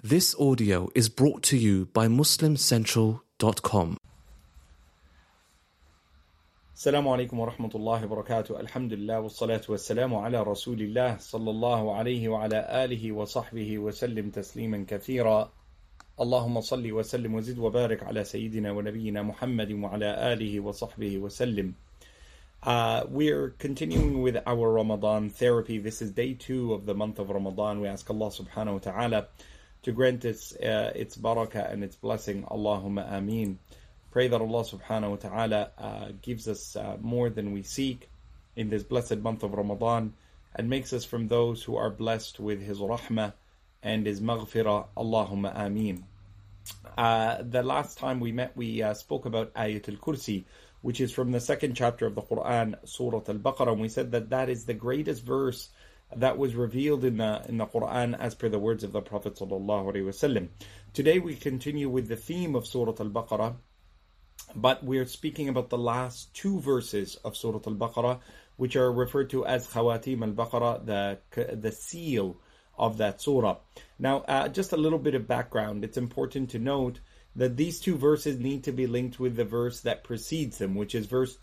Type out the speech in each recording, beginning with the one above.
This audio is brought to you by MuslimCentral.com. السلام عليكم ورحمة الله وبركاته. الحمد لله والصلاة والسلام على رسول الله صلى الله عليه وعلى آله وصحبه وسلم تسليما كثيرا. اللهم صل وسلم وزد وبارك على سيدنا ونبينا محمد وعلى آله وصحبه وسلم. We're continuing with our Ramadan therapy. This is day 2 of the month of Ramadan. We ask Allah subhanahu wa ta'ala to grant us its barakah and its blessing. Allahumma ameen. Pray that Allah subhanahu wa ta'ala gives us more than we seek in this blessed month of Ramadan and makes us from those who are blessed with His rahmah and His maghfirah. Allahumma ameen. The last time we met, we spoke about Ayatul Kursi, which is from the second chapter of the Quran, Surah Al-Baqarah, and we said that that is the greatest verse that was revealed in the Quran as per the words of the Prophet sallallahu alaihi wasallam. Today we continue with the theme of Surah Al-Baqarah, but we're speaking about the last 2 verses of Surah Al-Baqarah, which are referred to as Khawatim Al-Baqarah, the seal of that surah. Now, just a little bit of background. It's important to note that these 2 verses need to be linked with the verse that precedes them, which is verse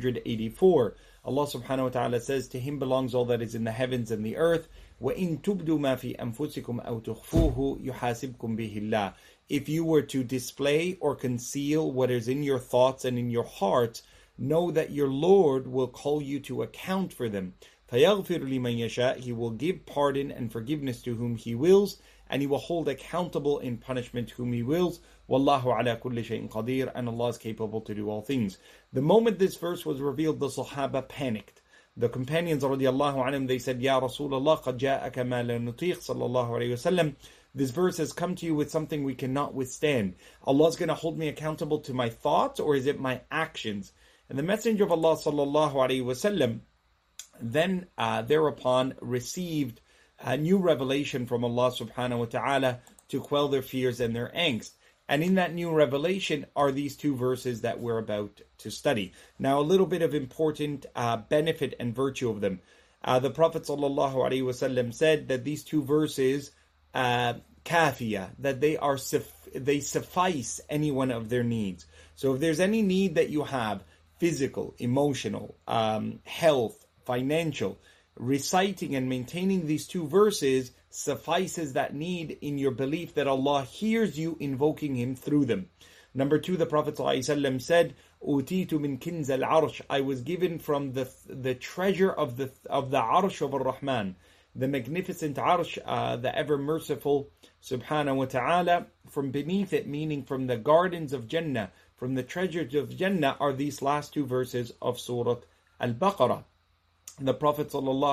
284. Allah subhanahu wa ta'ala says, "To Him belongs all that is in the heavens and the earth. وَإِن تُبْدُوا مَا فِي أَنفُسِكُمْ أَوْ تُخْفُوهُ يُحَاسِبْكُمْ بِهِ اللَّهُ." If you were to display or conceal what is in your thoughts and in your heart, know that your Lord will call you to account for them. فَيَغْفِرُ لِمَنْ يَشَاءُ. He will give pardon and forgiveness to whom He wills, and He will hold accountable in punishment whom He wills. Wallahu ala kulli shay'in qadir, and Allah is capable to do all things. The moment this verse was revealed, the Sahaba panicked. The companions radiallahu anhum, they said, "Ya Rasulullah, qad ja'aka ma la nutiq," sallallahu alayhi wasallam. This verse has come to you with something we cannot withstand. Allah is going to hold me accountable to my thoughts, or is it my actions? And the Messenger of Allah sallallahu alayhi wasallam then thereupon received a new revelation from Allah subhanahu wa ta'ala to quell their fears and their angst. And in that new revelation are these 2 verses that we're about to study. Now, a little bit of important benefit and virtue of them. The Prophet sallallahu alaihi wasallam said that these 2 verses, kafiya, that they suffice any one of their needs. So if there's any need that you have, physical, emotional, health, financial, reciting and maintaining these 2 verses suffices that need in your belief that Allah hears you invoking Him through them. Number 2, the Prophet ﷺ said, "Utitu min kinz al-arsh." I was given from the treasure of the arsh of Ar-Rahman, the magnificent arsh, the ever merciful subhanahu wa ta'ala. From beneath it, meaning from the gardens of Jannah, from the treasures of Jannah, are these last 2 verses of Surah Al-Baqarah. The Prophet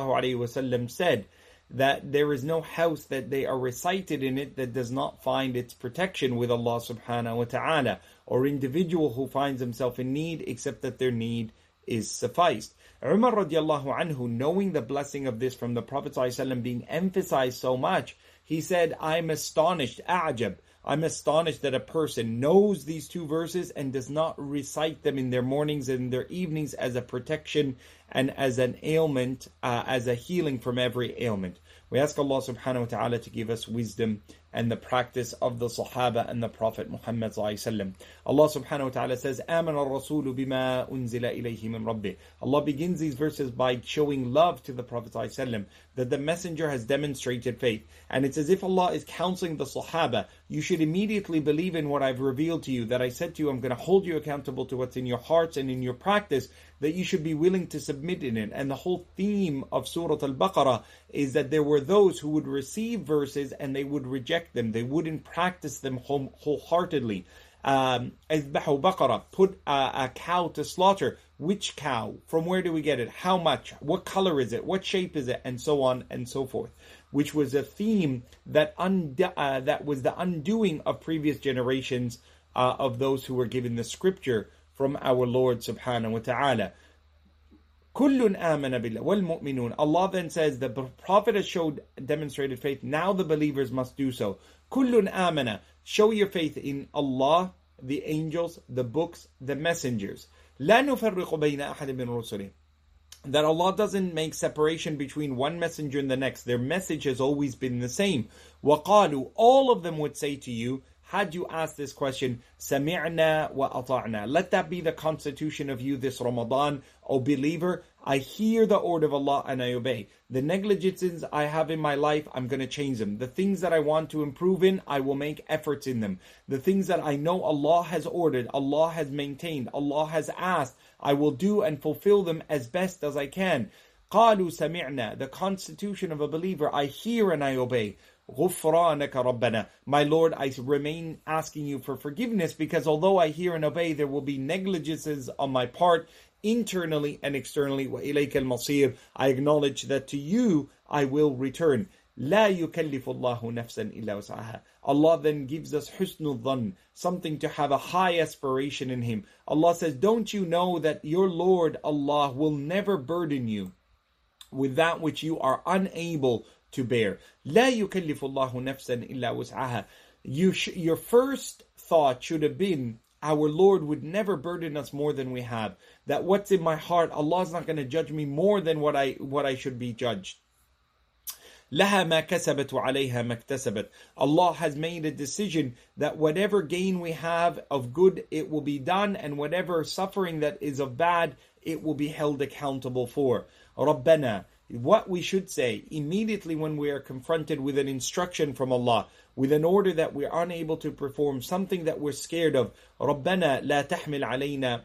ﷺ said that there is no house that they are recited in it that does not find its protection with Allah subhanahu wa ta'ala, or individual who finds himself in need, except that their need is sufficed. Umar radiallahu anhu, knowing the blessing of this from the Prophet ﷺ being emphasized so much, he said, "I'm astonished, a'jab. I'm astonished that a person knows these 2 verses and does not recite them in their mornings and their evenings as a protection and as an ailment, as a healing from every ailment." We ask Allah subhanahu wa ta'ala to give us wisdom and the practice of the Sahaba and the Prophet Muhammad sallallahu alaihi wasallam. Allah subhanahu wa ta'ala says, "Amana ar-rasulu bima unzila ilayhi min rabbih." Allah begins these verses by showing love to the Prophet sallallahu alaihi wasallam, that the messenger has demonstrated faith. And it's as if Allah is counseling the Sahaba, you should immediately believe in what I've revealed to you, that I said to you, I'm going to hold you accountable to what's in your hearts and in your practice, that you should be willing to submit in it. And the whole theme of Surah Al-Baqarah is that there were those who would receive verses and they would reject them. They wouldn't practice them wholeheartedly. Azbahu Baqarah, put a cow to slaughter. Which cow? From where do we get it? How much? What color is it? What shape is it? And so on and so forth. Which was a theme that was the undoing of previous generations of those who were given the scripture from our Lord subhanahu wa ta'ala. Kullun amana billah wal mu'minun. Allah then says the Prophet has demonstrated faith. Now the believers must do so. Kullun amana. Show your faith in Allah, the angels, the books, the messengers. La nufarriqu bayna ahad min rusulih. that Allah doesn't make separation between one messenger and the next. Their message has always been the same. وَقَالُوا, all of them would say to you, had you asked this question, سَمِعْنَا وَأَطَعْنَا. Let that be the constitution of you this Ramadan, O believer. I hear the order of Allah and I obey. The negligences I have in my life, I'm going to change them. The things that I want to improve in, I will make efforts in them. The things that I know Allah has ordered, Allah has maintained, Allah has asked, I will do and fulfill them as best as I can. قَالُوا سَمِعْنَا. The constitution of a believer, I hear and I obey. غُفْرَانَكَ رَبَّنَا. My Lord, I remain asking you for forgiveness, because although I hear and obey, there will be negligences on my part, internally and externally. وَإِلَيْكَ الْمَصِيرُ. I acknowledge that to you I will return. لَا يُكَلِّفُ اللَّهُ نَفْسًا إِلَّا وُسْعَهَا. Allah then gives us husnul dhann, something to have a high aspiration in Him. Allah says, don't you know that your Lord Allah will never burden you with that which you are unable to bear. لا يكلف الله نفسا إلا وسعها. Your first thought should have been, our Lord would never burden us more than we have. That what's in my heart, Allah's not going to judge me more than what I should be judged. لها ما كسبت وعليها ما اكتسبت. Allah has made a decision that whatever gain we have of good, it will be done, and whatever suffering that is of bad, it will be held accountable for. ربنا. What we should say immediately when we are confronted with an instruction from Allah, with an order that we are unable to perform, something that we're scared of. ربنا لا تحمل علينا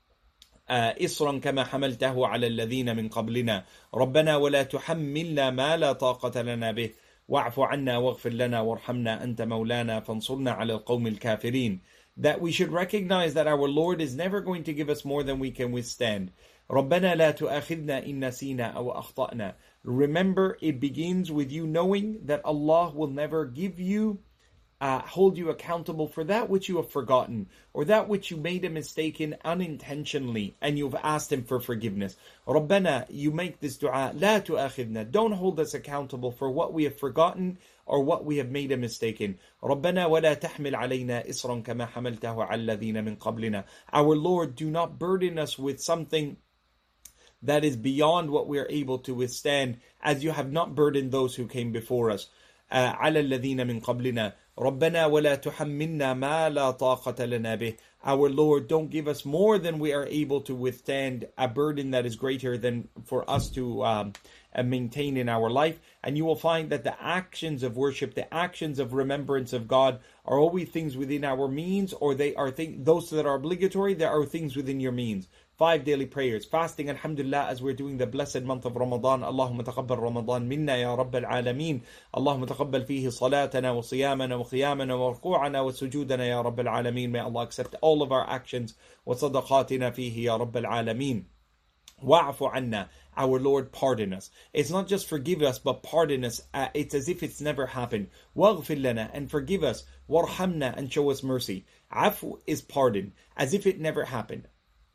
إصرا كما حملته على الذين من قبلنا ربنا ولا تحملنا ما لا طاقة لنا به واعف عنا واغفر لنا وارحمنا أنت مولانا فانصرنا على القوم الكافرين. That we should recognize that our Lord is never going to give us more than we can withstand. ربنا لا تؤاخذنا إن نسينا أو أخطأنا. Remember, it begins with you knowing that Allah will never give you, hold you accountable for that which you have forgotten, or that which you made a mistake in unintentionally, and you've asked Him for forgiveness. ربنا, you make this dua, لا تؤاخذنا. Don't hold us accountable for what we have forgotten or what we have made a mistake in. ربنا ولا تحمل علينا إصرا كما حملته على الذين من قبلنا. Our Lord, do not burden us with something that is beyond what we are able to withstand, as you have not burdened those who came before us. على الذين من قبلنا ربنا ولا تحملنا ما لا طاقة لنا به. Our Lord, don't give us more than we are able to withstand, a burden that is greater than for us to maintain in our life. And you will find that the actions of worship, the actions of remembrance of God, are always things within our means, or they are those that are obligatory, there are things within your means. 5 daily prayers, fasting, alhamdulillah, as we're doing the blessed month of Ramadan. Allahumma taqabbal Ramadan minna ya Rabb al-Alameen. Allahumma taqabbal fihi salatana wa siyamana wa qiyamana wa ruku'ana wa sujudana ya Rabb al-Alameen. May Allah accept all of our actions. Wa sadaqatina fihi ya Rabb al-Alameen. Wa'afu anna. Our Lord, pardon us. It's not just forgive us, but pardon us. It's as if it's never happened. Waghfir lana, and forgive us. Warhamna, and show us mercy. Afu is pardon, as if it never happened.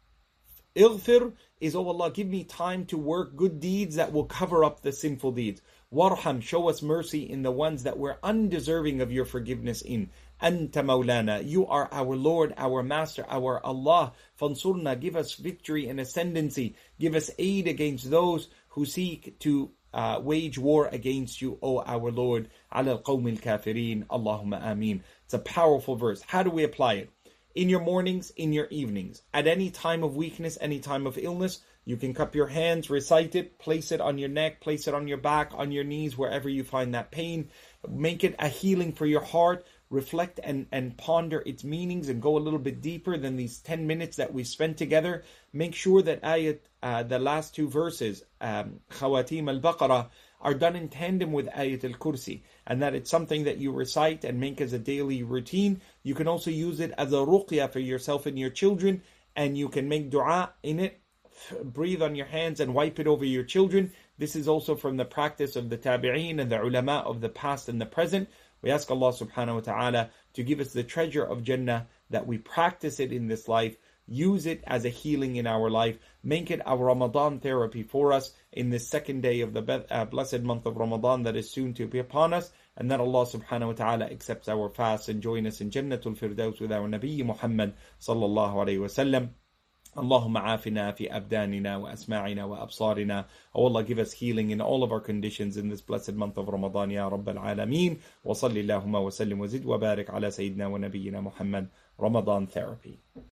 Ighfir is, oh Allah, give me time to work good deeds that will cover up the sinful deeds. Warham, show us mercy in the ones that we're undeserving of your forgiveness in. Anta Maulana, you are our Lord, our Master, our Allah. Fansurna, give us victory and ascendancy. Give us aid against those who seek to wage war against you, O our Lord. Ala al-qawm al-kafirin. Allahumma ameen. It's a powerful verse. How do we apply it? In your mornings, in your evenings. At any time of weakness, any time of illness, you can cup your hands, recite it, place it on your neck, place it on your back, on your knees, wherever you find that pain. Make it a healing for your heart. Reflect and ponder its meanings and go a little bit deeper than these 10 minutes that we spent together. Make sure that the last 2 verses, Khawatim al-Baqarah, are done in tandem with Ayat al-Kursi, and that it's something that you recite and make as a daily routine. You can also use it as a ruqya for yourself and your children, and you can make dua in it, breathe on your hands and wipe it over your children. This is also from the practice of the tabi'een and the ulama of the past and the present. We ask Allah subhanahu wa ta'ala to give us the treasure of Jannah, that we practice it in this life, use it as a healing in our life, make it our Ramadan therapy for us in this second day of the blessed month of Ramadan that is soon to be upon us, and that Allah subhanahu wa ta'ala accepts our fast and join us in Jannatul Firdaus with our Nabi Muhammad sallallahu alayhi wa sallam. Allahumma afina fi abdanina wa asma'ina wa absarina. Oh Allah, give us healing in all of our conditions in this blessed month of Ramadan, Ya Rabbal Alameen. Wa salli Allahumma wa sallim wa zid wa barik ala Sayyidina wa Nabiyyina Muhammad. Ramadan Therapy.